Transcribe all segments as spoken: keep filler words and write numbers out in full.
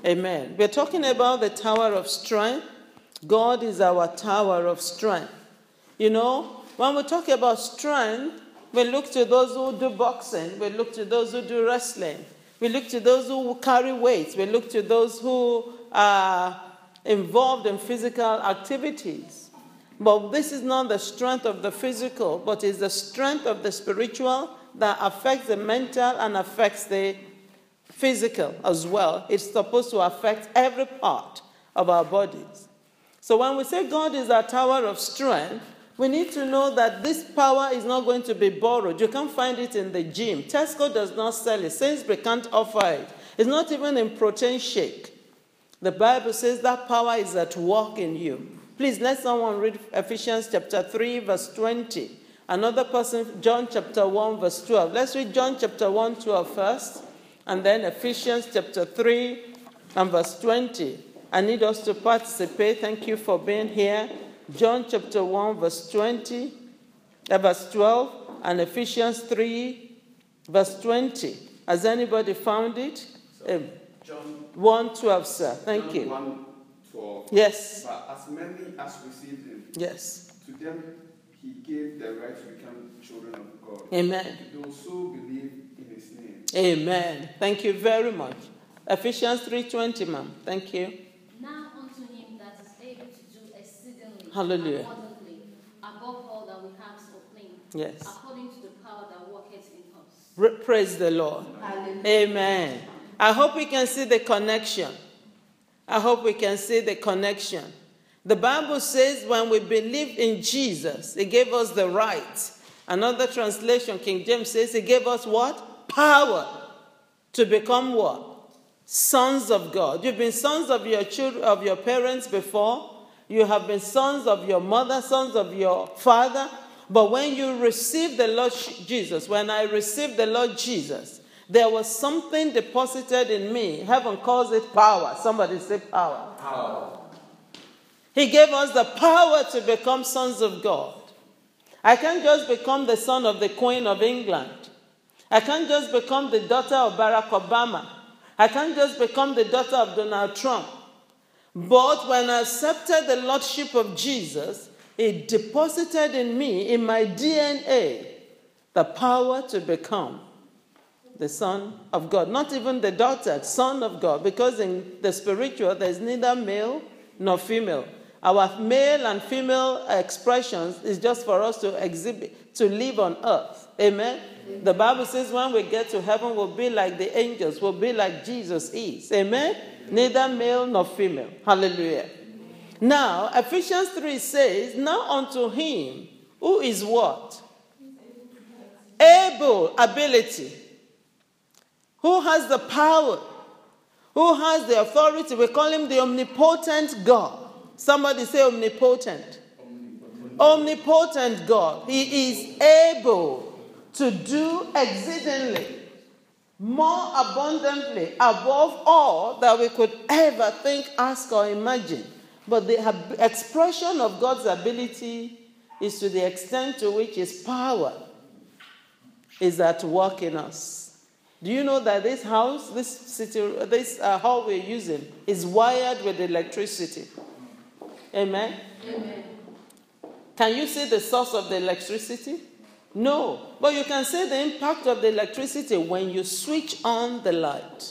Amen. We're talking about the tower of strength. God is our tower of strength. You know, when we talk about strength, we look to those who do boxing. We look to those who do wrestling. We look to those who carry weights. We look to those who are involved in physical activities. But this is not the strength of the physical, but is the strength of the spiritual that affects the mental and affects the physical as well. It's supposed to affect every part of our bodies. So when we say God is our tower of strength, we need to know that this power is not going to be borrowed. You can't find it in the gym. Tesco does not sell it. Sainsbury can't offer it. It's not even in protein shake. The Bible says that power is at work in you. Please let someone read Ephesians chapter three, verse twenty. Another person, John chapter one, verse twelve. Let's read John chapter one, twelve first, and then Ephesians chapter three and verse twenty. I need us to participate. Thank you for being here. John chapter one, verse twenty, uh, verse twelve, and Ephesians three, verse twenty. Has anybody found it? So, um, John one twelve, sir. Thank John you. one twelve. Yes. But as many as received him, Yes. to them he gave the right to become children of God. Amen. To those who believe in his name. Amen. Thank you very much. Ephesians three twenty, ma'am. Thank you. Now unto him that is able to do exceedingly Hallelujah. abundantly above all that we ask or think, Yes. according to the power that worketh in us. Ra- Praise the Lord. Hallelujah. Amen. I hope we can see the connection. I hope we can see the connection. The Bible says when we believe in Jesus, it gave us the right. Another translation, King James says, it gave us what? Power to become what? Sons of God. You've been sons of your children, of your parents before. You have been sons of your mother, sons of your father. But when you receive the Lord Jesus, when I received the Lord Jesus, there was something deposited in me. Heaven calls it power. Somebody say power. Power. He gave us the power to become sons of God. I can't just become the son of the Queen of England. I can't just become the daughter of Barack Obama. I can't just become the daughter of Donald Trump. But when I accepted the Lordship of Jesus, it deposited in me, in my D N A, the power to become the Son of God. Not even the daughter, Son of God. Because in the spiritual, there's neither male nor female. Our male and female expressions is just for us to exhibit, to live on earth. Amen? Amen. The Bible says when we get to heaven, we'll be like the angels. We'll be like Jesus is. Amen? Amen. Neither male nor female. Hallelujah. Amen. Now, Ephesians three says, now unto him who is what? Able, ability. Who has the power? Who has the authority? We call him the omnipotent God. Somebody say omnipotent. Omnipotent, omnipotent God. He is able to do exceedingly, more abundantly, above all that we could ever think, ask, or imagine. But the expression of God's ability is to the extent to which his power is at work in us. Do you know that this house, this city, this uh, hall we're using is wired with electricity? Amen? Amen. Can you see the source of the electricity? No. But you can see the impact of the electricity when you switch on the light.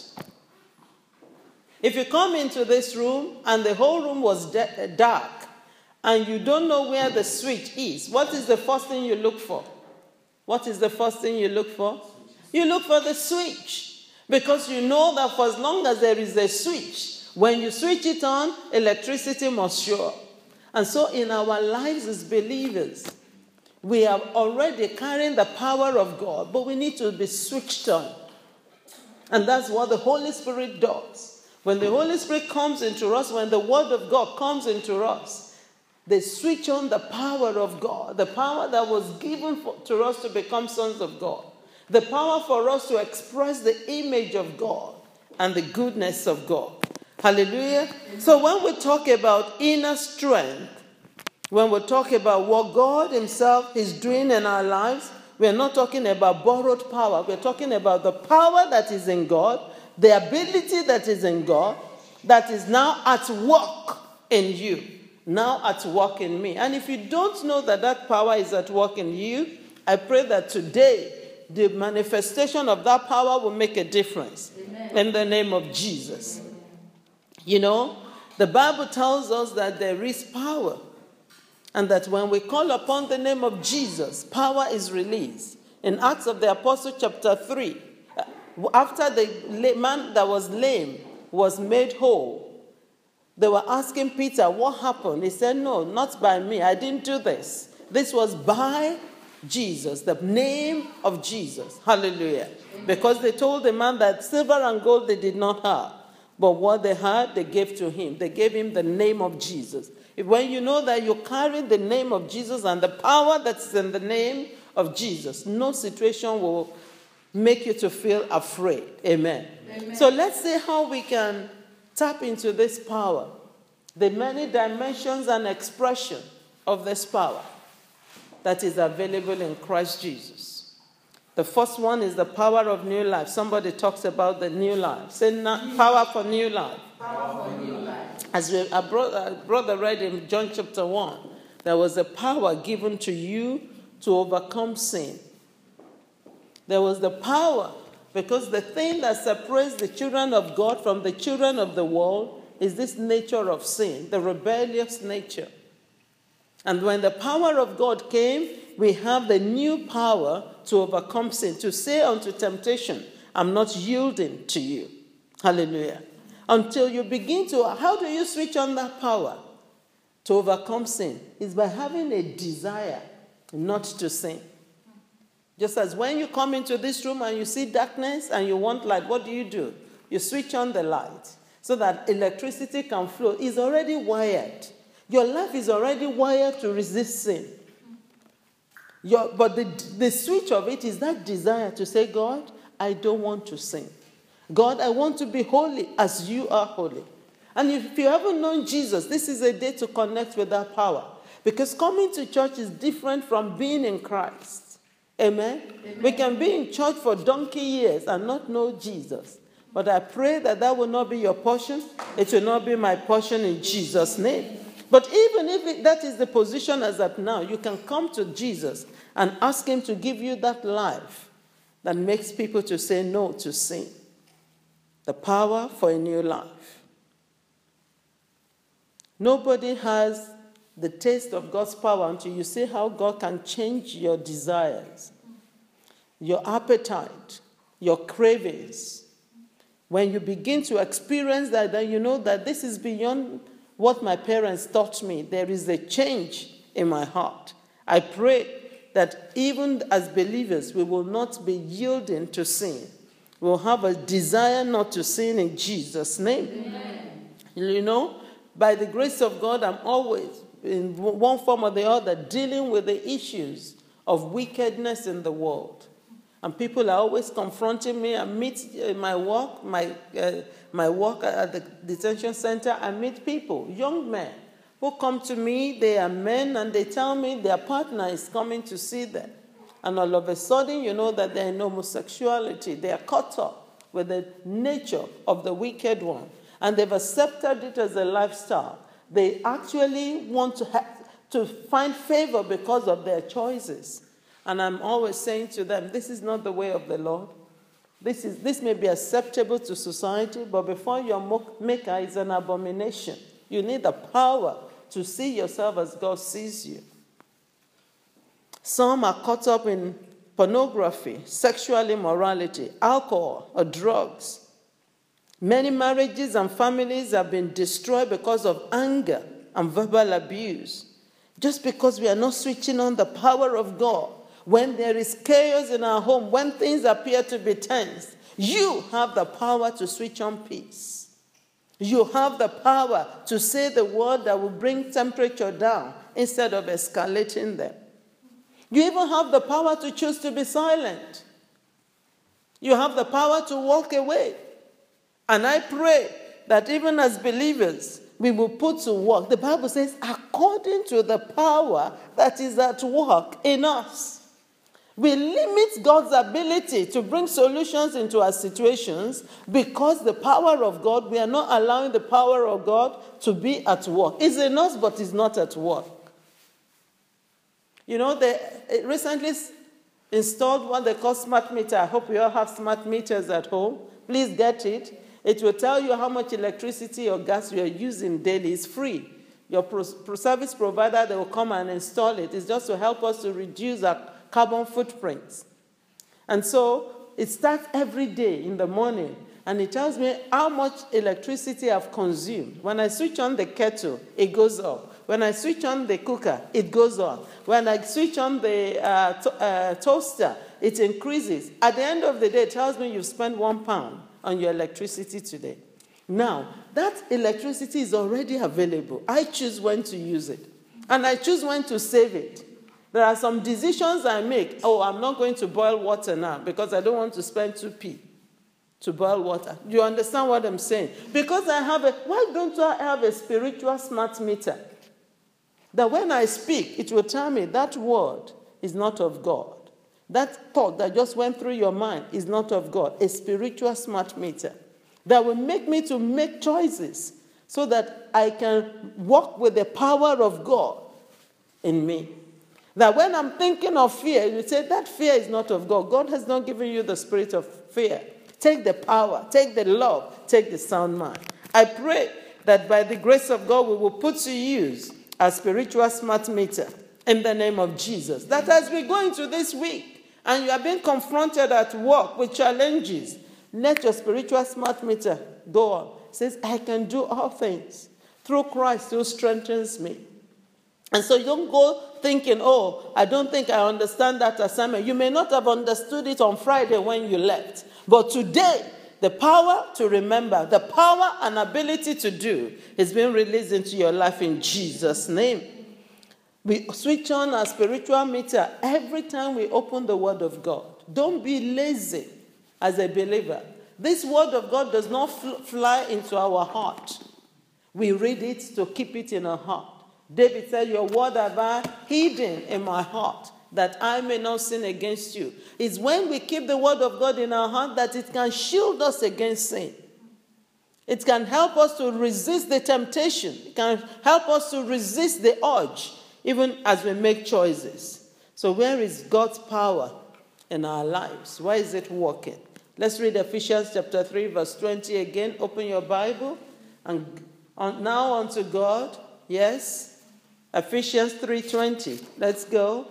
If you come into this room and the whole room was de- dark and you don't know where the switch is, what is the first thing you look for? What is the first thing you look for? You look for the switch. Because you know that for as long as there is a switch, when you switch it on, electricity must show up. And so in our lives as believers, we are already carrying the power of God, but we need to be switched on. And that's what the Holy Spirit does. When the Holy Spirit comes into us, when the Word of God comes into us, they switch on the power of God, the power that was given for, to us to become sons of God, the power for us to express the image of God and the goodness of God. Hallelujah. So when we talk about inner strength, when we talk about what God himself is doing in our lives, we're not talking about borrowed power. We're talking about the power that is in God, the ability that is in God, that is now at work in you, now at work in me. And if you don't know that that power is at work in you, I pray that today the manifestation of that power will make a difference. Amen. In the name of Jesus. Amen. You know, the Bible tells us that there is power, and that when we call upon the name of Jesus, power is released. In Acts of the Apostles chapter three, after the man that was lame was made whole, they were asking Peter, what happened? He said, no, not by me. I didn't do this. This was by Jesus, the name of Jesus. Hallelujah. Amen. Because they told the man that silver and gold they did not have, but what they had, they gave to him. They gave him the name of Jesus. If when you know that you carry the name of Jesus and the power that's in the name of Jesus, no situation will make you to feel afraid. Amen. Amen. So let's see how we can tap into this power, the many dimensions and expression of this power that is available in Christ Jesus. The first one is the power of new life. Somebody talks about the new life. Say power for new life. Power for new life. As we, our brother, brother read in John chapter one, there was a power given to you to overcome sin. There was the power, because the thing that separates the children of God from the children of the world is this nature of sin, the rebellious nature. And when the power of God came, we have the new power to overcome sin, to say unto temptation, I'm not yielding to you. Hallelujah. Until you begin to, how do you switch on that power to overcome sin? Is by having a desire not to sin. Just as when you come into this room and you see darkness and you want light, what do you do? You switch on the light so that electricity can flow. It's already wired. Your life is already wired to resist sin. Your, but the, the switch of it is that desire to say, God, I don't want to sin. God, I want to be holy as you are holy. And if you haven't known Jesus, this is a day to connect with that power. Because coming to church is different from being in Christ. Amen? Amen? We can be in church for donkey years and not know Jesus. But I pray that that will not be your portion. It will not be my portion in Jesus' name. But even if it, that is the position as of now, you can come to Jesus and ask him to give you that life that makes people to say no to sin. The power for a new life. Nobody has the taste of God's power until you see how God can change your desires, your appetite, your cravings. When you begin to experience that, then you know that this is beyond what my parents taught me. There is a change in my heart. I pray that even as believers, we will not be yielding to sin. We'll have a desire not to sin in Jesus' name. Amen. You know, by the grace of God, I'm always, in one form or the other, dealing with the issues of wickedness in the world. And people are always confronting me. I meet in my work, my, uh, my work at the detention center, I meet people, young men, who come to me. They are men, and they tell me their partner is coming to see them. And all of a sudden, you know that they're in homosexuality. They are caught up with the nature of the wicked one. And they've accepted it as a lifestyle. They actually want to, have, to find favor because of their choices. And I'm always saying to them, this is not the way of the Lord. This, is, this may be acceptable to society, but before your maker is an abomination. You need the power to see yourself as God sees you. Some are caught up in pornography, sexual immorality, alcohol, or drugs. Many marriages and families have been destroyed because of anger and verbal abuse. Just because we are not switching on the power of God. When there is chaos in our home, when things appear to be tense, you have the power to switch on peace. You have the power to say the word that will bring temperature down instead of escalating them. You even have the power to choose to be silent. You have the power to walk away. And I pray that even as believers, we will put to work. The Bible says, according to the power that is at work in us. We limit God's ability to bring solutions into our situations because the power of God, we are not allowing the power of God to be at work. It's in us, but it's not at work. You know, they recently installed what they call smart meter. I hope you all have smart meters at home. Please get it. It will tell you how much electricity or gas you are using daily. It's free. Your pro- service provider, they will come and install it. It's just to help us to reduce our carbon footprints. And so it starts every day in the morning, and it tells me how much electricity I've consumed. When I switch on the kettle, it goes up. When I switch on the cooker, it goes on. When I switch on the uh, to- uh, toaster, it increases. At the end of the day, it tells me you've spent one pound on your electricity today. Now, that electricity is already available. I choose when to use it, and I choose when to save it. There are some decisions I make. Oh, I'm not going to boil water now because I don't want to spend two p to boil water. Do you understand what I'm saying? Because I have a, why don't I have a spiritual smart meter? That when I speak, it will tell me that word is not of God. That thought that just went through your mind is not of God. A spiritual smart meter that will make me to make choices so that I can walk with the power of God in me. That when I'm thinking of fear, you say that fear is not of God. God has not given you the spirit of fear. Take the power, take the love, take the sound mind. I pray that by the grace of God, we will put to use a spiritual smart meter in the name of Jesus. That as we go into this week and you are being confronted at work with challenges, let your spiritual smart meter go on. It says, I can do all things through Christ who strengthens me. And so you don't go thinking, oh, I don't think I understand that assignment. You may not have understood it on Friday when you left. But today, the power to remember, the power and ability to do is being released into your life in Jesus' name. We switch on our spiritual meter every time we open the Word of God. Don't be lazy as a believer. This Word of God does not fl- fly into our heart. We read it to keep it in our heart. David said, your word have I hidden in my heart, that I may not sin against you. It's when we keep the word of God in our heart that it can shield us against sin. It can help us to resist the temptation. It can help us to resist the urge, even as we make choices. So where is God's power in our lives? Why is it working? Let's read Ephesians chapter three, verse twenty again. Open your Bible. And on, now unto God, yes. Ephesians three twenty. Let's go.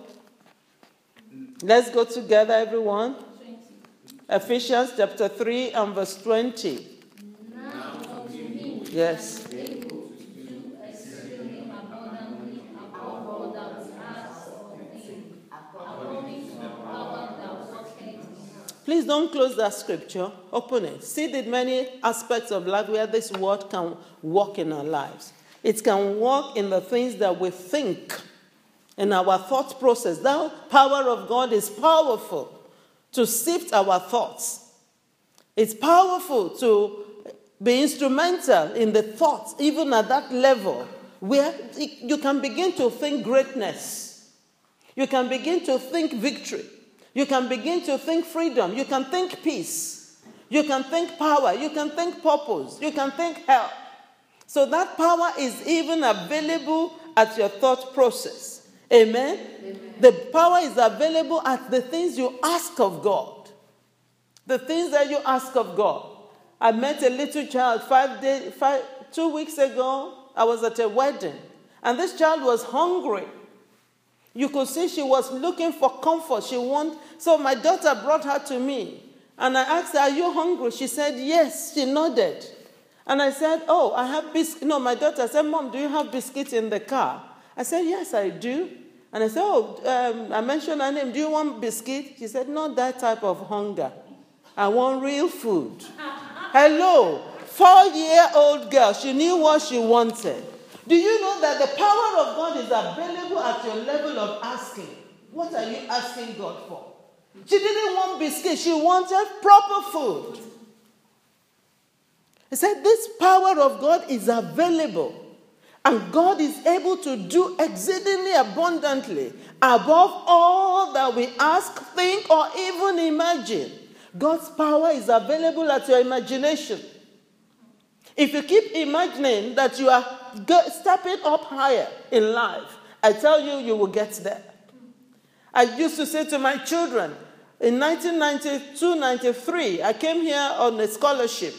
Let's go together, everyone. twenty. Ephesians chapter three and verse twenty. Now unto him yes. that is able to do exceedingly abundantly above all that we ask or think, according to the power that worketh in us. Please don't close that scripture. Open it. See the many aspects of life where this word can work in our lives. It can work in the things that we think, in our thought process. That power of God is powerful to sift our thoughts. It's powerful to be instrumental in the thoughts, even at that level, where you can begin to think greatness. You can begin to think victory. You can begin to think freedom. You can think peace. You can think power. You can think purpose. You can think health. So that power is even available at your thought process. Amen? Amen? The power is available at the things you ask of God. The things that you ask of God. I met a little child five days, five, two weeks ago. I was at a wedding. And this child was hungry. You could see she was looking for comfort. She want, so my daughter brought her to me. And I asked her, are you hungry? She said, yes. She nodded. And I said, oh, I have biscuits. No, my daughter said, Mom, do you have biscuits in the car? I said, yes, I do. And I said, oh, um, I mentioned her name. Do you want biscuit? She said, not that type of hunger. I want real food. Hello, four-year-old girl. She knew what she wanted. Do you know that the power of God is available at your level of asking? What are you asking God for? She didn't want biscuit. She wanted proper food. He said, this power of God is available And God is able to do exceedingly abundantly above all that we ask, think, or even imagine. God's power is available at your imagination. If you keep imagining that you are stepping up higher in life, I tell you, you will get there. I used to say to my children, in nineteen ninety-two ninety-three, I came here on a scholarship.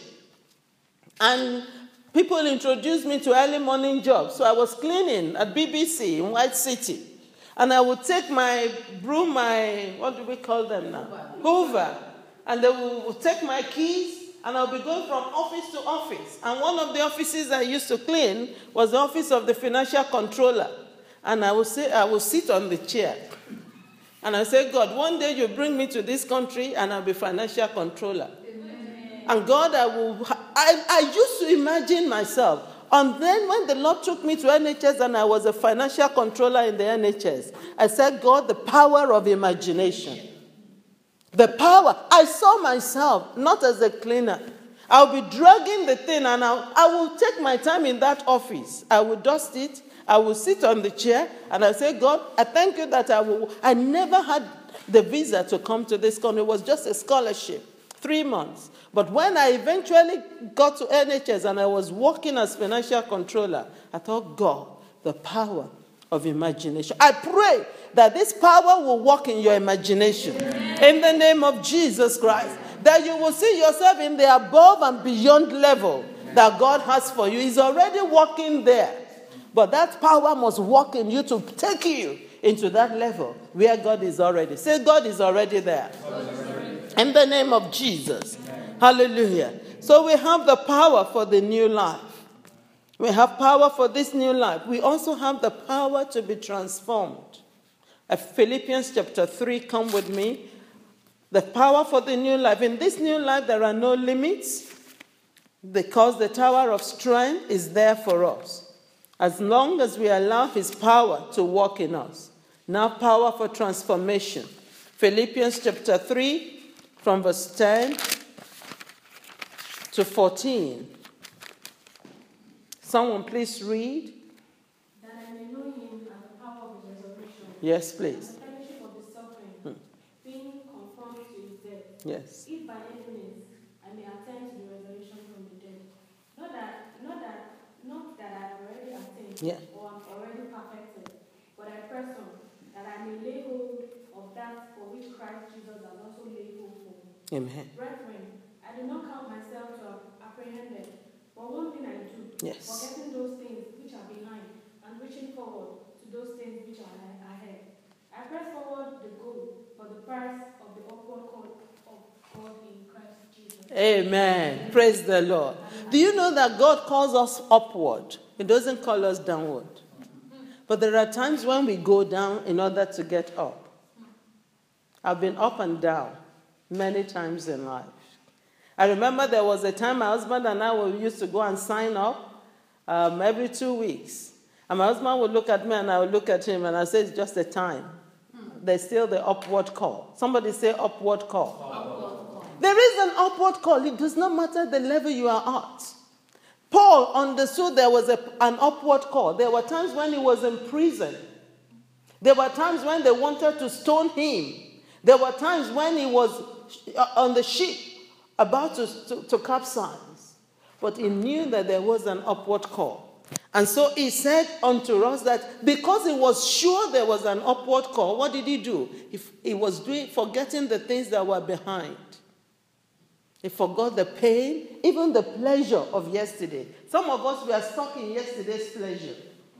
And people introduced me to early morning jobs. So I was cleaning at B B C in White City. And I would take my broom, my, what do we call them now? Hoover. And they would take my keys, and I'll be going from office to office. And one of the offices I used to clean was the office of the financial controller. And I would say, I would sit on the chair. And I say, God, one day you bring me to this country, and I'll be financial controller. Amen. And God, I will. I, I used to imagine myself. And then when the Lord took me to N H S and I was a financial controller in the N H S, I said, God, the power of imagination. The power. I saw myself not as a cleaner. I'll be dragging the thing, and I'll, I will take my time in that office. I will dust it. I will sit on the chair, and I say, God, I thank you that I will. I never had the visa to come to this country. It was just a scholarship, three months. But when I eventually got to N H S and I was working as financial controller, I thought, God, the power of imagination. I pray that this power will work in your imagination. Amen. In the name of Jesus Christ. That you will see yourself in the above and beyond level that God has for you. He's already working there. But that power must work in you to take you into that level where God is already. Say, God is already there. Already. In the name of Jesus. Amen. Hallelujah. So we have the power for the new life. We have power for this new life. We also have the power to be transformed. Philippians chapter three, come with me. The power for the new life. In this new life, there are no limits because the tower of strength is there for us. As long as we allow his power to work in us. Now power for transformation. Philippians chapter three, from verse ten to fourteen. Someone please read. That I may know him and the power of his resurrection. Yes, please. And the fellowship of his suffering, hmm. being conformed to his death. Yes. If by any means I may attain to the resurrection from the dead. Not that, not that, not that I have already attained yeah. or am already perfected, but I press on, that I may lay hold of that for which Christ Jesus has also laid hold for me. Amen. Brethren, I do not count myself to have apprehended, but one thing I do, yes. forgetting those things which are behind and reaching forward to those things which are ahead. I press forward the goal for the prize of the upward call of God in Christ Jesus. Amen. Amen. Praise the Lord. Amen. Do you know that God calls us upward? He doesn't call us downward. But there are times when we go down in order to get up. I've been up and down many times in life. I remember there was a time my husband and I used to go and sign up um, every two weeks. And my husband would look at me and I would look at him and I say, it's just a time. There's still the upward call. Somebody say upward call. Upward call. There is an upward call. It does not matter the level you are at. Paul understood there was a, an upward call. There were times when he was in prison. There were times when they wanted to stone him. There were times when he was on the ship about to, to, to capsize. But he knew that there was an upward call. And so he said unto us that because he was sure there was an upward call, what did he do? He, he was doing, forgetting the things that were behind. He forgot the pain, even the pleasure of yesterday. Some of us, we are stuck in yesterday's pleasure.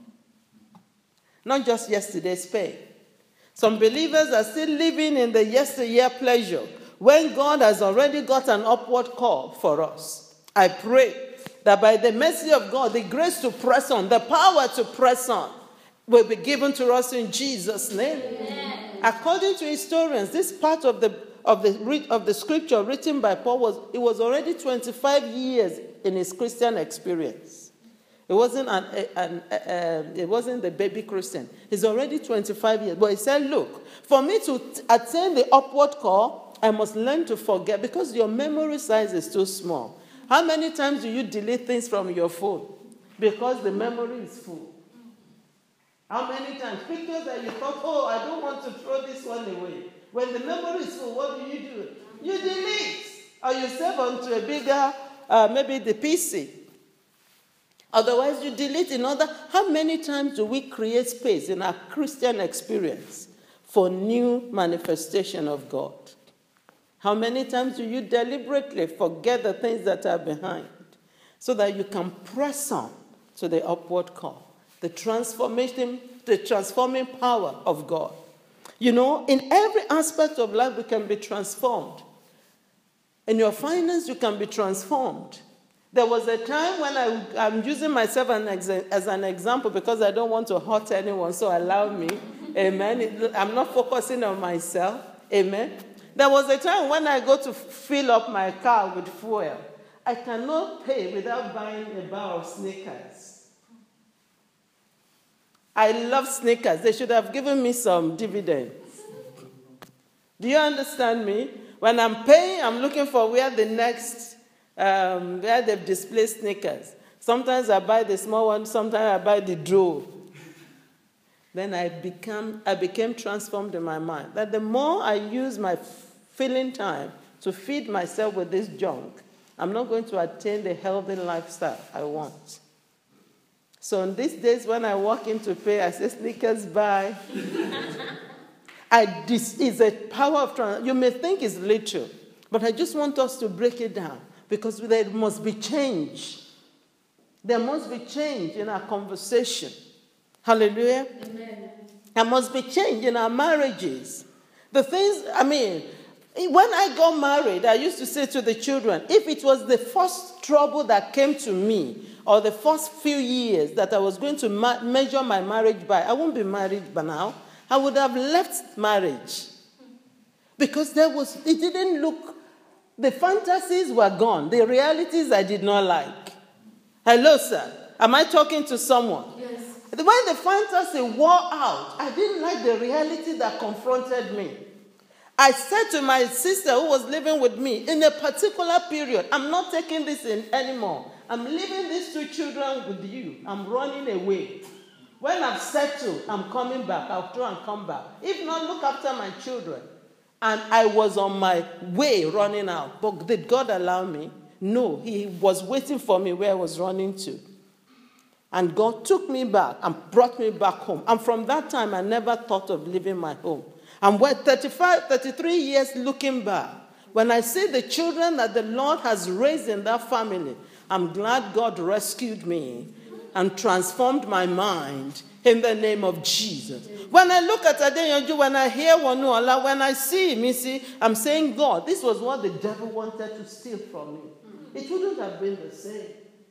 Not just yesterday's pain. Some believers are still living in the yesteryear pleasure when God has already got an upward call for us. I pray that by the mercy of God, the grace to press on, the power to press on, will be given to us in Jesus' name. Amen. According to historians, this part of the of the of the scripture written by Paul was it was already twenty-five years in his Christian experience. It wasn't an, an, an it wasn't the baby Christian. He's already twenty-five years. But he said, "Look, for me to attain the upward call, I must learn to forget because your memory size is too small." How many times do you delete things from your phone? because the memory is full. How many times? Pictures that you thought, oh, I don't want to throw this one away. When the memory is full, what do you do? You delete. Or you save onto a bigger, uh, maybe the P C. Otherwise, you delete in order. How many times do we create space in our Christian experience for new manifestation of God? How many times do you deliberately forget the things that are behind so that you can press on to the upward call, the transformation, the transforming power of God? You know, in every aspect of life, we can be transformed. In your finance, you can be transformed. There was a time when I, I'm using myself as an example because I don't want to hurt anyone, so allow me. Amen. I'm not focusing on myself. Amen. There was a time when I go to fill up my car with fuel. I cannot pay without buying a bar of Snickers. I love Snickers. They should have given me some dividends. Do you understand me? When I'm paying, I'm looking for where the next, um, where they've displayed Snickers. Sometimes I buy the small one, sometimes I buy the draw. Then I become, I became transformed in my mind. That the more I use my filling time to feed myself with this junk, I'm not going to attain the healthy lifestyle I want. So in these days when I walk in to pay, I say, Snickers, bye. I, this is a power of trans. You may think it's little, but I just want us to break it down because there must be change. There must be change in our conversation. Hallelujah. Amen. There must be change in our marriages. The things, I mean, when I got married, I used to say to the children, if it was the first trouble that came to me or the first few years that I was going to ma- measure my marriage by, I won't be married by now. I would have left marriage because there was, it didn't look, the fantasies were gone. The realities I did not like. Hello, sir. Am I talking to someone? Yes. When the fantasy wore out, I didn't like the reality that confronted me. I said to my sister who was living with me, in a particular period, I'm not taking this in anymore. I'm leaving these two children with you. I'm running away. When I've settled, I'm coming back. I'll try and come back. If not, look after my children. And I was on my way running out. But did God allow me? No, he was waiting for me where I was running to. And God took me back and brought me back home. And from that time, I never thought of leaving my home. And we're thirty-five, thirty-three years looking back. When I see the children that the Lord has raised in that family, I'm glad God rescued me and transformed my mind in the name of Jesus. When I look at Adeyanju, when I hear Wanuola, when I see Missy, I'm saying, God, this was what the devil wanted to steal from me. It wouldn't have been the same.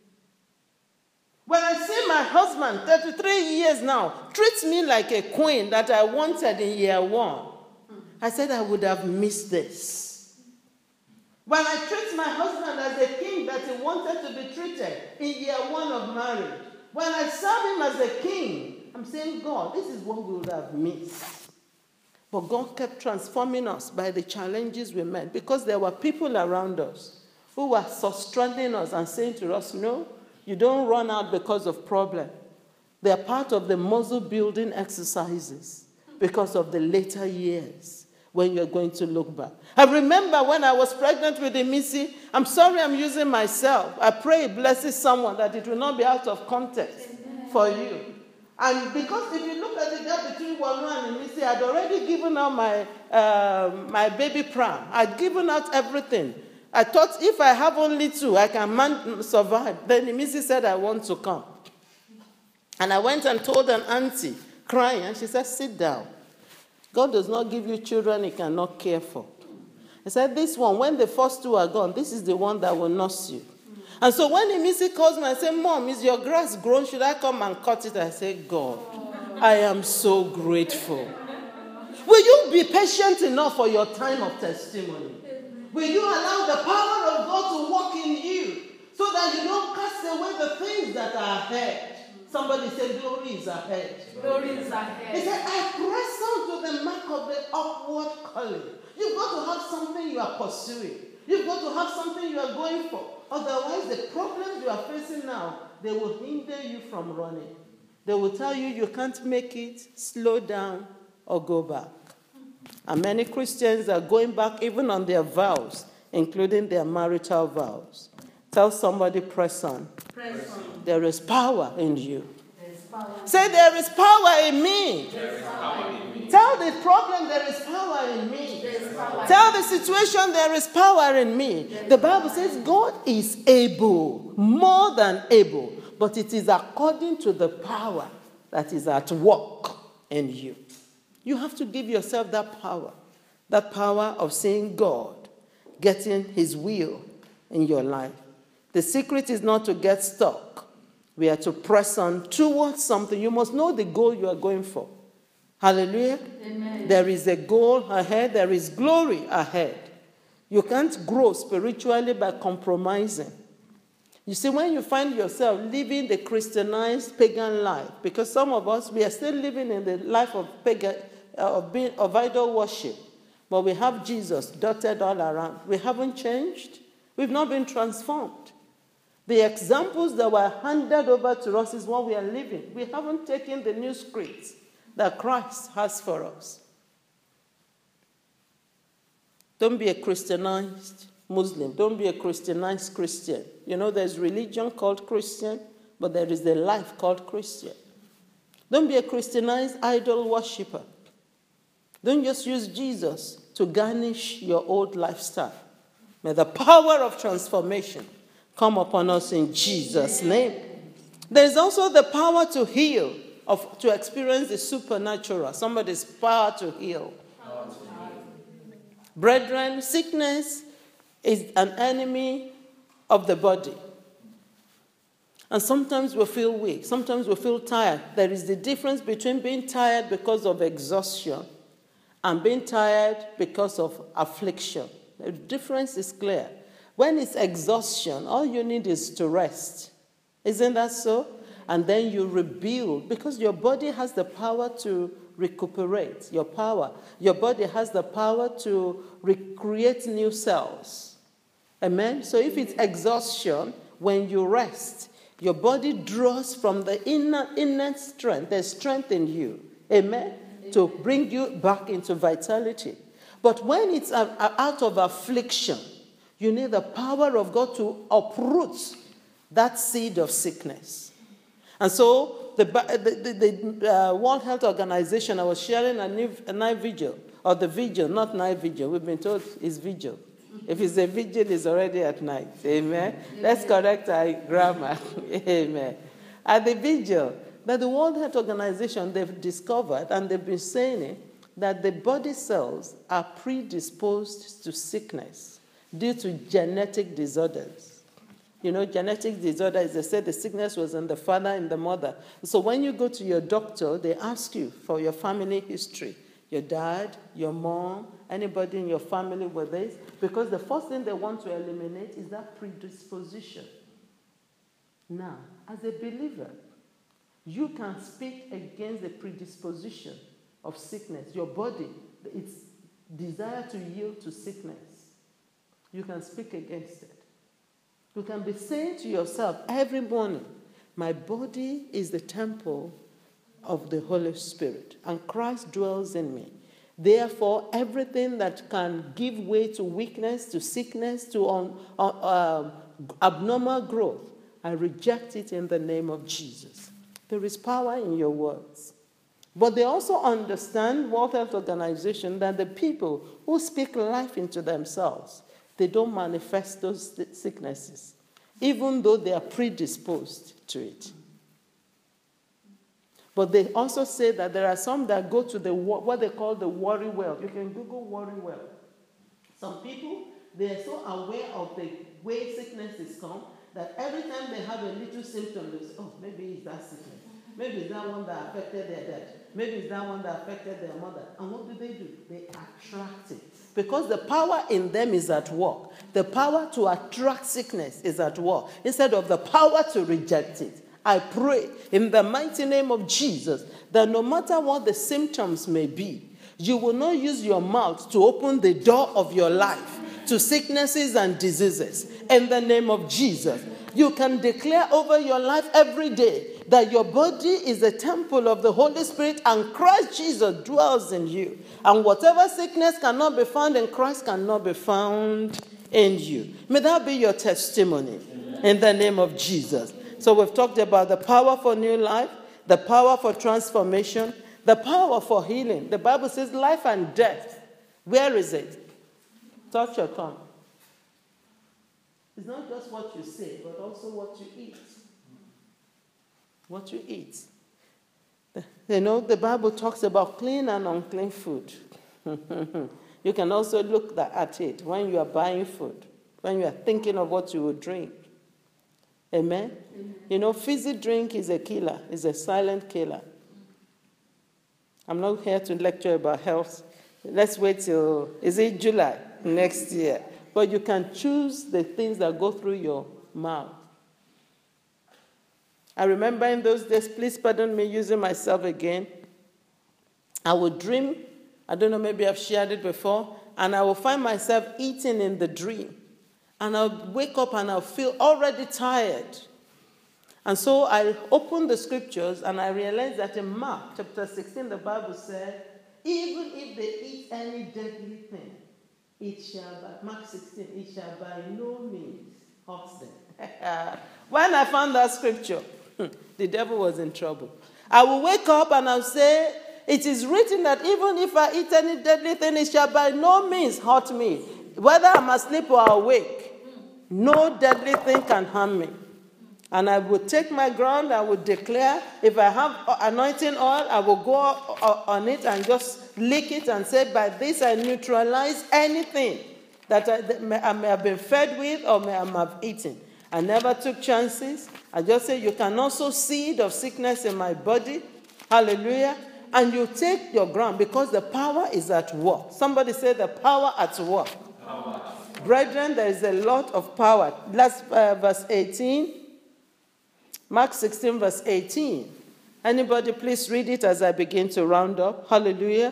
When I see my husband, thirty-three years now, treats me like a queen that I wanted in year one, I said I would have missed this. When I treat my husband as a king that he wanted to be treated in year one of marriage, when I serve him as a king, I'm saying, God, this is what we would have missed. But God kept transforming us by the challenges we met because there were people around us who were sustaining us and saying to us, no, you don't run out because of problem. They are part of the muscle building exercises because of the later years when you're going to look back. I remember when I was pregnant with Emisi, I'm sorry I'm using myself. I pray it blesses someone that it will not be out of context for you. And because if you look at the gap between Wanu and Emisi, I'd already given out my, uh, my baby pram. I'd given out everything. I thought if I have only two, I can man- survive. Then Emisi said, I want to come. And I went and told an auntie, crying, and she said, sit down. God does not give you children he cannot care for. I said, this one, when the first two are gone, this is the one that will nurse you. And so when Emisi calls me and says, Mom, is your grass grown? Should I come and cut it? I say, God, I am so grateful. Will you be patient enough for your time of testimony? Will you allow the power of God to work in you so that you don't cast away the things that are ahead? Somebody said, glory is ahead. Glory is ahead. He said, I press on to the mark of the upward calling. You've got to have something you are pursuing. You've got to have something you are going for. Otherwise, the problems you are facing now, they will hinder you from running. They will tell you you can't make it, slow down, or go back. And many Christians are going back even on their vows, including their marital vows. Tell somebody, press on. Press on. There is power in you. There is power. Say, there is power in me. There is power in me. Tell the problem, there is power in me. There is power. Tell the situation, there is power in me. The Bible says God is able, more than able, but it is according to the power that is at work in you. You have to give yourself that power, that power of seeing God, getting his will in your life. The secret is not to get stuck. We are to press on towards something. You must know the goal you are going for. Hallelujah. Amen. There is a goal ahead. There is glory ahead. You can't grow spiritually by compromising. You see, when you find yourself living the Christianized pagan life, because some of us, we are still living in the life of pagan, uh, of, being, of idol worship, but we have Jesus dotted all around. We haven't changed. We've not been transformed. The examples that were handed over to us is what we are living. We haven't taken the new scripts that Christ has for us. Don't be a Christianized Muslim. Don't be a Christianized Christian. You know, there's religion called Christian, but there is a life called Christian. Don't be a Christianized idol worshiper. Don't just use Jesus to garnish your old lifestyle. May the power of transformation come upon us in Jesus' name. There's also the power to heal, of, to experience the supernatural. Somebody's power to heal. Power to heal. Brethren, sickness is an enemy of the body. And sometimes we feel weak. Sometimes we feel tired. There is the difference between being tired because of exhaustion and being tired because of affliction. The difference is clear. When it's exhaustion, all you need is to rest. Isn't that so? And then you rebuild, because your body has the power to recuperate. Your power. Your body has the power to recreate new cells. Amen? So if it's exhaustion, when you rest, your body draws from the inner, inner strength. There's strength in you. Amen? Amen? To bring you back into vitality. But when it's out of affliction, you need the power of God to uproot that seed of sickness. And so the, the, the, the uh, World Health Organization, I was sharing a, new, a night vigil, or the vigil, not night vigil. We've been told it's vigil. If it's a vigil, it's already at night. Amen? Amen. Let's correct our grammar. Amen. At the vigil, that the World Health Organization, they've discovered, and they've been saying it, that the body cells are predisposed to sickness due to genetic disorders. You know, genetic disorder is, they said the sickness was in the father and the mother. So when you go to your doctor, they ask you for your family history. Your dad, your mom, anybody in your family with this. Because the first thing they want to eliminate is that predisposition. Now, as a believer, you can speak against the predisposition of sickness. Your body, its desire to yield to sickness. You can speak against it. You can be saying to yourself every morning, my body is the temple of the Holy Spirit, and Christ dwells in me. Therefore, everything that can give way to weakness, to sickness, to un, uh, abnormal growth, I reject it in the name of Jesus. There is power in your words. But they also understand, World Health Organization, that the people who speak life into themselves, they don't manifest those sicknesses, even though they are predisposed to it. But they also say that there are some that go to the what they call the worry well. You can Google worry well. Some people, they are so aware of the way sickness is come that every time they have a little symptom, they say, oh, maybe it's that sickness. Maybe it's that one that affected their dad. Maybe it's that one that affected their mother. And what do they do? They attract it. Because the power in them is at work. The power to attract sickness is at work, instead of the power to reject it. I pray in the mighty name of Jesus that no matter what the symptoms may be, you will not use your mouth to open the door of your life to sicknesses and diseases. In the name of Jesus, You can declare over your life every day that your body is a temple of the Holy Spirit and Christ Jesus dwells in you. And whatever sickness cannot be found in Christ cannot be found in you. May that be your testimony. Amen. In the name of Jesus. So we've talked about the power for new life, the power for transformation, the power for healing. The Bible says life and death. Where is it? Touch your tongue. It's not just what you say, but also what you eat. What you eat. You know, the Bible talks about clean and unclean food. You can also look at it when you are buying food, when you are thinking of what you will drink. Amen? Amen. You know, fizzy drink is a killer, is a silent killer. I'm not here to lecture about health. Let's wait till, is it July next year? But you can choose the things that go through your mouth. I remember in those days, please pardon me using myself again, I would dream, I don't know, maybe I've shared it before, and I will find myself eating in the dream. And I'll wake up and I'll feel already tired. And so I opened the scriptures and I realized that in Mark chapter sixteen, the Bible said, even if they eat any deadly thing, it shall by, Mark sixteen, it shall by no means hurt them. When I found that scripture, the devil was in trouble. I will wake up and I'll say, it is written that even if I eat any deadly thing, it shall by no means hurt me. Whether I'm asleep or awake, no deadly thing can harm me. And I would take my ground, I would declare, if I have anointing oil, I will go on it and just lick it and say, by this I neutralize anything that I may have been fed with or may have eaten. I never took chances. I just say, you can also seed of sickness in my body. Hallelujah. And you take your ground because the power is at work. Somebody say the power at work. Power. Brethren, there is a lot of power. Last uh, verse eighteen. Mark sixteen, verse eighteen. Anybody please read it as I begin to round up. Hallelujah.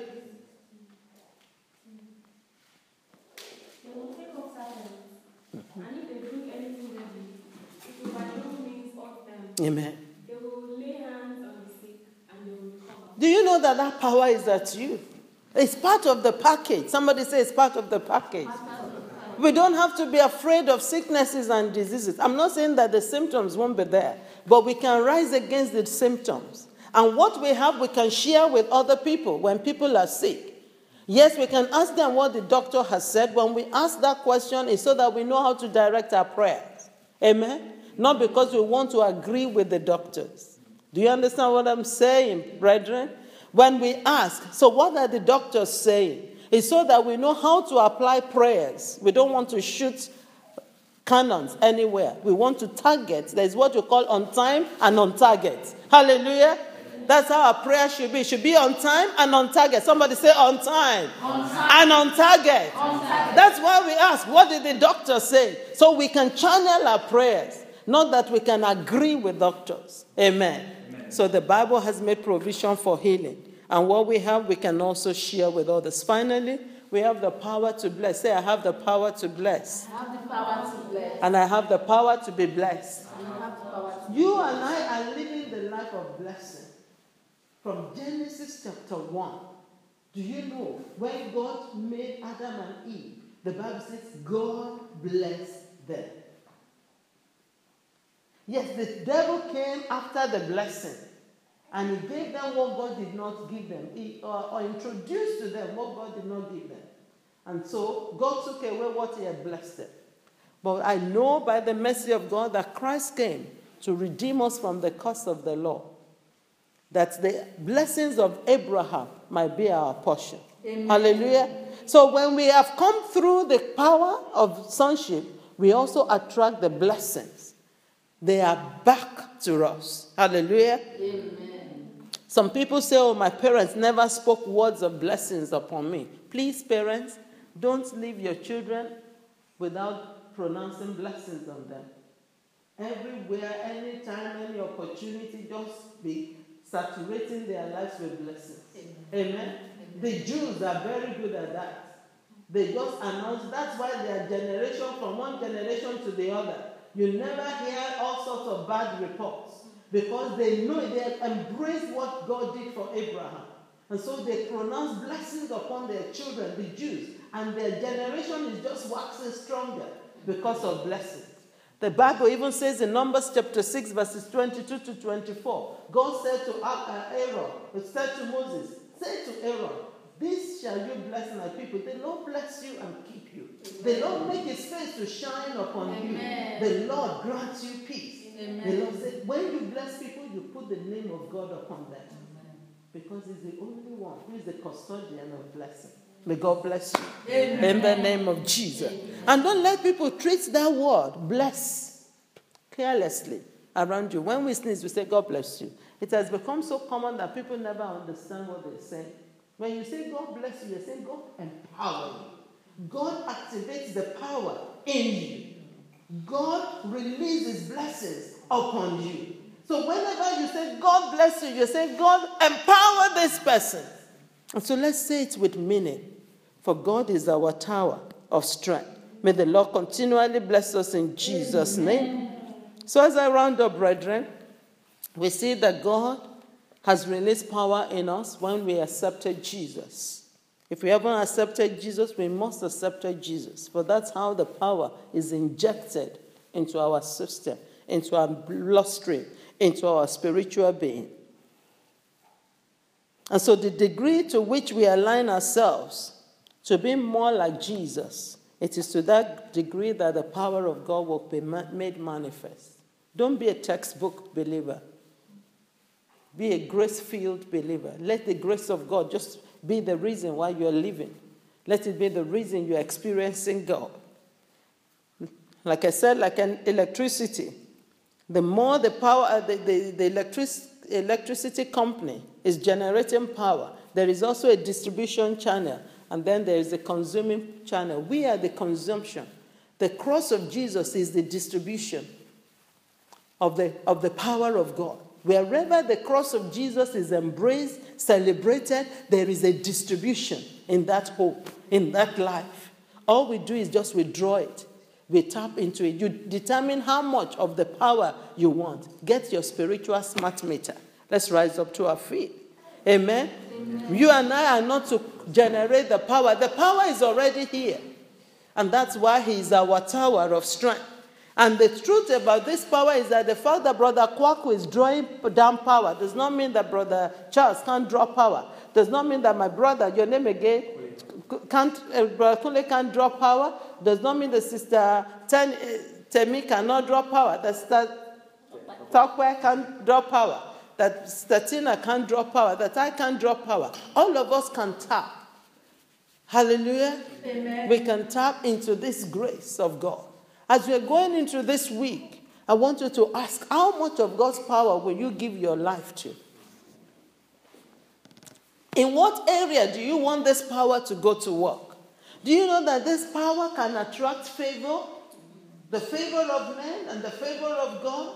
They will take up silence, and if they drink anything deadly, it will by no means hurt them. Amen. They will lay hands on the sick, and they will recover. Do you know that that power is at you? It's part of the package. Somebody say it's part of the package. We don't have to be afraid of sicknesses and diseases. I'm not saying that the symptoms won't be there, but we can rise against the symptoms. And what we have, we can share with other people when people are sick. Yes, we can ask them what the doctor has said. When we ask that question, it's so that we know how to direct our prayers. Amen? Not because we want to agree with the doctors. Do you understand what I'm saying, brethren? When we ask, so what are the doctors saying? It's so that we know how to apply prayers. We don't want to shoot cannons anywhere. We want to target. There's what you call on time and on target. Hallelujah. That's how our prayer should be. It should be on time and on target. Somebody say on time, on time. and on target. on target. That's why we ask, what did the doctor say? So we can channel our prayers. Not that we can agree with doctors. Amen. Amen. So the Bible has made provision for healing. And what we have, we can also share with others. Finally, we have the power to bless. Say, I have the power to bless. I have the power to bless. And I have the power to be blessed. And I have the power to You and I are living the life of blessing. From Genesis chapter one. Do you know when God made Adam and Eve, the Bible says God blessed them. Yes, the devil came after the blessing. And he gave them what God did not give them. He, uh, or introduced to them what God did not give them. And so God took away what he had blessed them. But I know by the mercy of God that Christ came to redeem us from the curse of the law. That the blessings of Abraham might be our portion. Amen. Hallelujah. So when we have come through the power of sonship, we also attract the blessings. They are back to us. Hallelujah. Amen. Some people say, oh, my parents never spoke words of blessings upon me. Please, parents, don't leave your children without pronouncing blessings on them. Everywhere, anytime, any opportunity, just be saturating their lives with blessings. Amen. Amen. Amen. The Jews are very good at that. They just announce, that's why their generation, from one generation to the other, You never hear all sorts of bad reports because they know, they embrace what God did for Abraham. And so they pronounce blessings upon their children, the Jews, and their generation is just waxing stronger because of blessings. The Bible even says in Numbers chapter six, verses twenty-two to twenty-four, God said to Aaron, it said to Moses, say to Aaron, this shall you bless my people. The Lord bless you and keep you. The Lord make his face to shine upon Amen. You. The Lord grant you peace. Amen. The Lord said, when you bless people, you put the name of God upon them. Amen. Because he's the only one who is the custodian of blessing. May God bless you. Amen. In the name of Jesus. Amen. And don't let people treat that word, bless, carelessly around you. When we sneeze, we say, God bless you. It has become so common that people never understand what they're saying. When you say God bless you, you're saying God empower you. God activates the power in you. God releases blessings upon you. So whenever you say God bless you, you're saying God empower this person. And so let's say it with meaning. For God is our tower of strength. May the Lord continually bless us in Jesus' name. So as I round up, brethren, we see that God has released power in us when we accepted Jesus. If we haven't accepted Jesus, we must accept Jesus. For that's how the power is injected into our system, into our bloodstream, into our spiritual being. And so the degree to which we align ourselves to be more like Jesus, it is to that degree that the power of God will be made manifest. Don't be a textbook believer. Be a grace-filled believer. Let the grace of God just be the reason why you're living. Let it be the reason you're experiencing God. Like I said, like an electricity, the more the power, the, the, the electric, electricity company is generating power, there is also a distribution channel, and then there is a consuming channel. We are the consumption. The cross of Jesus is the distribution of the, of the power of God. Wherever the cross of Jesus is embraced, celebrated, there is a distribution in that hope, in that life. All we do is just withdraw it. We tap into it. You determine how much of the power you want. Get your spiritual smart meter. Let's rise up to our feet. Amen? Amen. You and I are not to generate the power. The power is already here. And that's why he is our tower of strength. And the truth about this power is that the fact that Brother Kwaku is drawing down power does not mean that Brother Charles can't draw power. Does not mean that my brother, your name again, can't, uh, Brother Kule can't draw power. Does not mean that Sister Ten, uh, Temi cannot draw power. That Sister Tokwe can't draw power. That Sister Tina can't draw power. That I can't draw power. All of us can tap. Hallelujah. Amen. We can tap into this grace of God. As we are going into this week, I want you to ask, how much of God's power will you give your life to? In what area do you want this power to go to work? Do you know that this power can attract favor? The favor of men and the favor of God?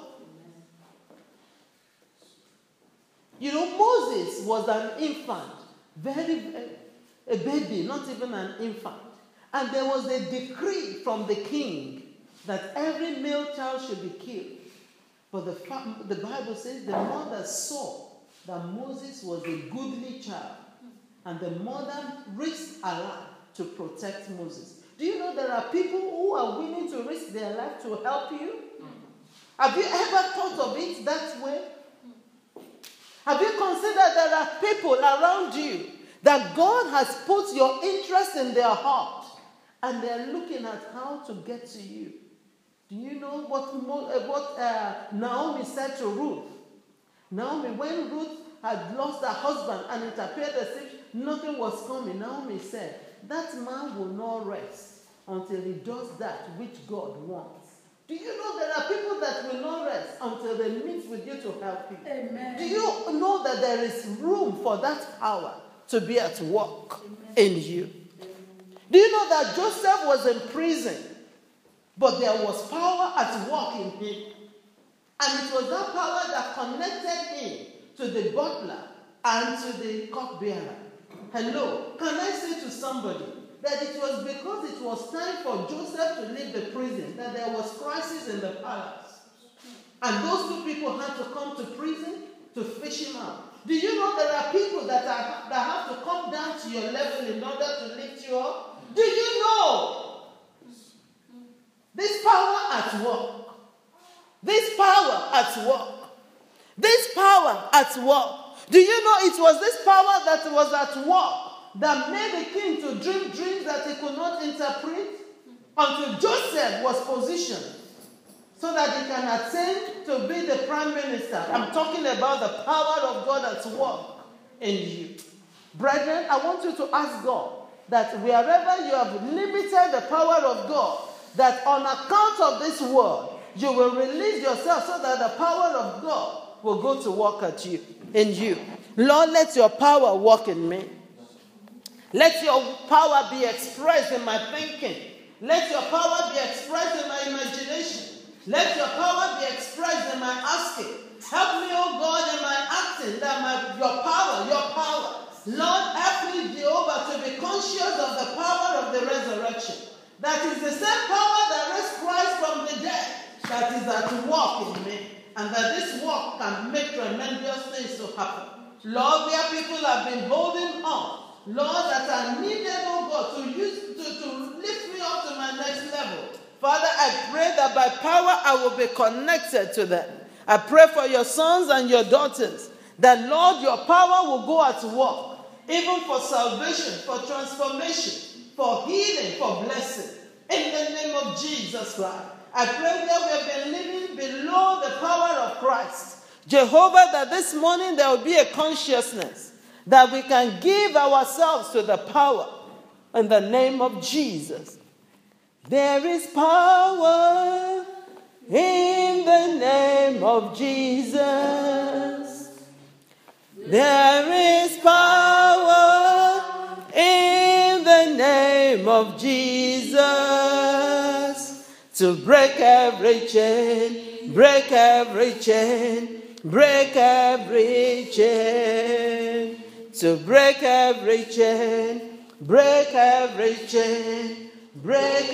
You know, Moses was an infant, very, a baby, not even an infant. And there was a decree from the king that every male child should be killed. But the, the Bible says the mother saw that Moses was a goodly child. And the mother risked her life to protect Moses. Do you know there are people who are willing to risk their life to help you? Have you ever thought of it that way? Have you considered there are people around you that God has put your interest in their heart and they're looking at how to get to you? Do you know what, what uh, Naomi said to Ruth? Naomi, when Ruth had lost her husband and it appeared as if nothing was coming, Naomi said, that man will not rest until he does that which God wants. Do you know there are people that will not rest until they meet with you to help you? Amen. Do you know that there is room for that power to be at work Amen. In you? Amen. Do you know that Joseph was in prison? But there was power at work in him. And it was that power that connected him to the butler and to the cupbearer. Hello, can I say to somebody that it was because it was time for Joseph to leave the prison that there was crisis in the palace. And those two people had to come to prison to fish him out. Do you know there are people that, are, that have to come down to your level in order to lift you up? Do you know this power at work? This power at work. This power at work. Do you know it was this power that was at work that made the king to dream dreams that he could not interpret until Joseph was positioned so that he can attain to be the prime minister? I'm talking about the power of God at work in you. Brethren, I want you to ask God that wherever you have limited the power of God, that on account of this word, you will release yourself so that the power of God will go to work at you, in you. Lord, let your power work in me. Let your power be expressed in my thinking. Let your power be expressed in my imagination. Let your power be expressed in my asking. Help me, oh God, in my acting, that my, your power, your power. Lord, help me, Jehovah, to be conscious of the power of the resurrection. That is the same power that raised Christ from the dead that is at work in me. And that this work can make tremendous things to happen. Lord, where people have been holding on, Lord, that I needed, oh God, to use to, to lift me up to my next level. Father, I pray that by power I will be connected to them. I pray for your sons and your daughters, that, Lord, your power will go at work, even for salvation, for transformation, for healing, for blessing. In the name of Jesus Christ. I pray that we have been living below the power of Christ. Jehovah, that this morning there will be a consciousness that we can give ourselves to the power in the name of Jesus. There is power in the name of Jesus. There is power in the name of Jesus to break every chain, break every chain, break every chain, to break every chain, break every chain, break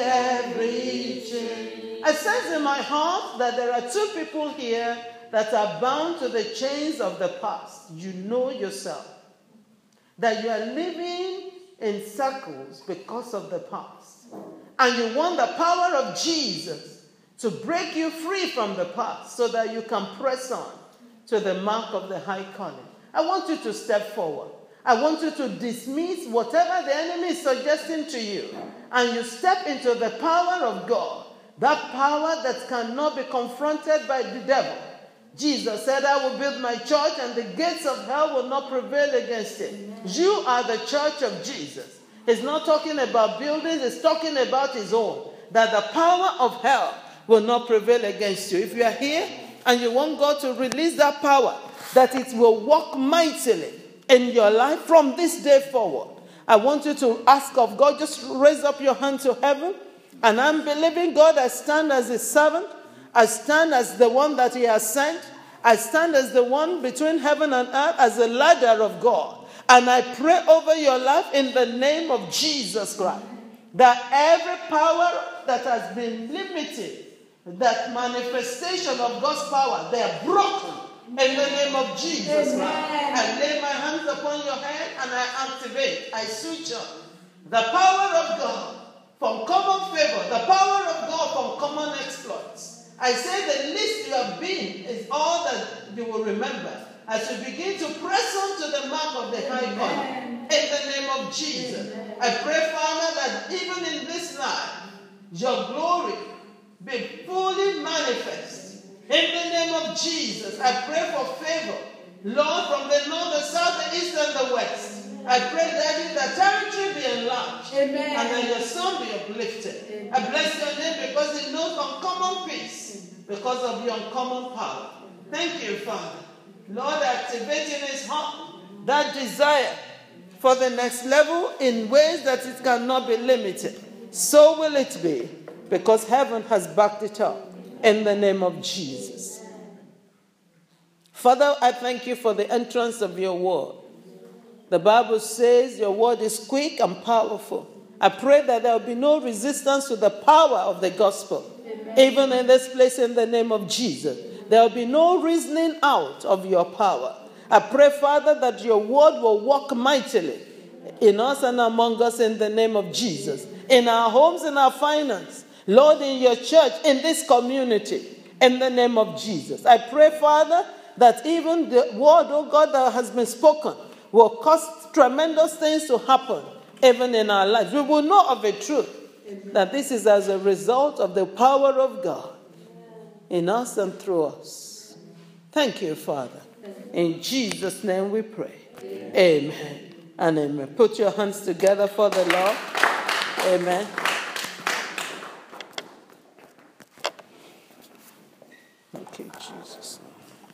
every chain. I sense in my heart that there are two people here that are bound to the chains of the past. You know yourself that you are living in circles because of the past. And you want the power of Jesus to break you free from the past so that you can press on to the mark of the high calling. I want you to step forward. I want you to dismiss whatever the enemy is suggesting to you. And you step into the power of God. That power that cannot be confronted by the devil. Jesus said, I will build my church and the gates of hell will not prevail against it. You are the church of Jesus. He's not talking about buildings, he's talking about his own. That the power of hell will not prevail against you. If you are here and you want God to release that power, that it will work mightily in your life from this day forward, I want you to ask of God, just raise up your hand to heaven. And I'm believing God, I stand as his servant. I stand as the one that he has sent. I stand as the one between heaven and earth, as the ladder of God. And I pray over your life in the name of Jesus Christ, that every power that has been limited, that manifestation of God's power, they are broken in the name of Jesus Christ. I lay my hands upon your head and I activate, I switch on the power of God from common favor, the power of God from common exploits. I say the least you have been is all that you will remember as you begin to press on to the mark of the high calling. In the name of Jesus. Amen. I pray, Father, that even in this life, your glory be fully manifest. In the name of Jesus, I pray for favor. Lord, from the north, the south, the east, and the west. I pray that the territory be enlarged. Amen. And that your son be uplifted. Amen. I bless your name because it knows uncommon peace because of your uncommon power. Thank you, Father. Lord, activate in his heart that desire for the next level in ways that it cannot be limited. So will it be, because heaven has backed it up in the name of Jesus. Father, I thank you for the entrance of your word. The Bible says your word is quick and powerful I pray that there will be no resistance to the power of the gospel. Amen. Even in this place, in the name of Jesus. There will be no reasoning out of your power. I pray, Father, that your word will work mightily in us and among us in the name of Jesus. In our homes, in our finance. Lord, in your church, in this community, in the name of Jesus. I pray, Father, that even the word, oh God, that has been spoken will cause tremendous things to happen, even in our lives. We will know of the truth, that this is as a result of the power of God in us and through us. Thank you, Father. In Jesus' name we pray. Amen, amen and amen. Put your hands together for the Lord. Amen. Thank you, Jesus.